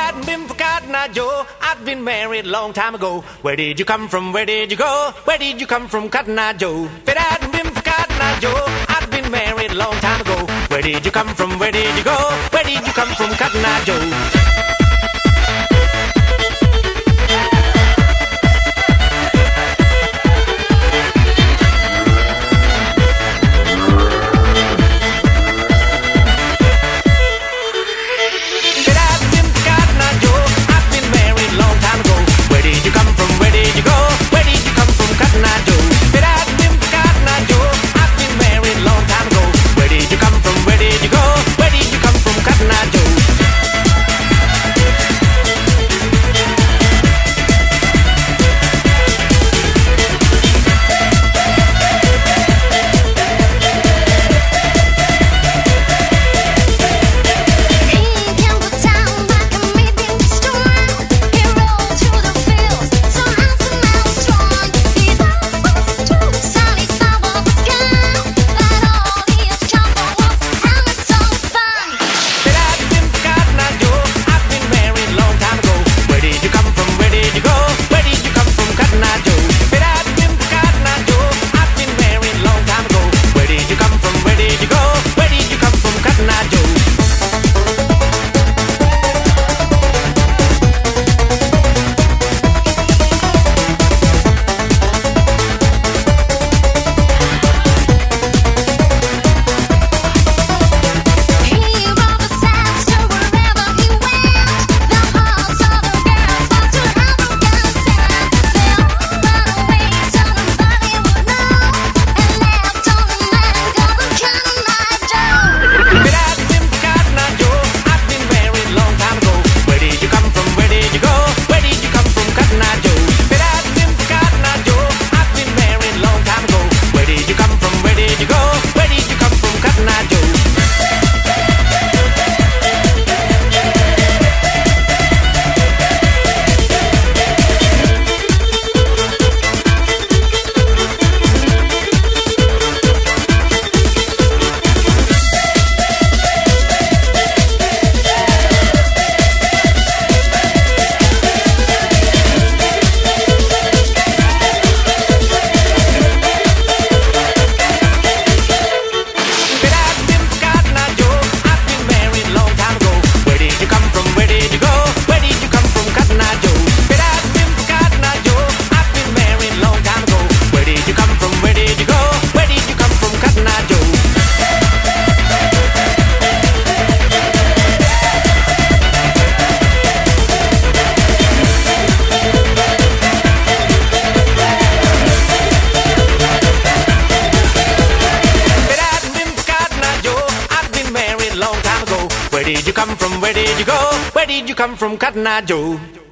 hadn't been for Cotton Eye Joe, I'd been married a long time ago. Where did you come from? Where did you go? Where did you come from, Cotton Eye Joe? If it hadn't been for Cotton Eye Joe, I'd been married a long time ago. Where did you come from? Where did you go? Where did you come from, Cotton Eye Joe? Where did you come from? Where did you go? Where did you come from, Cotton Eye Joe?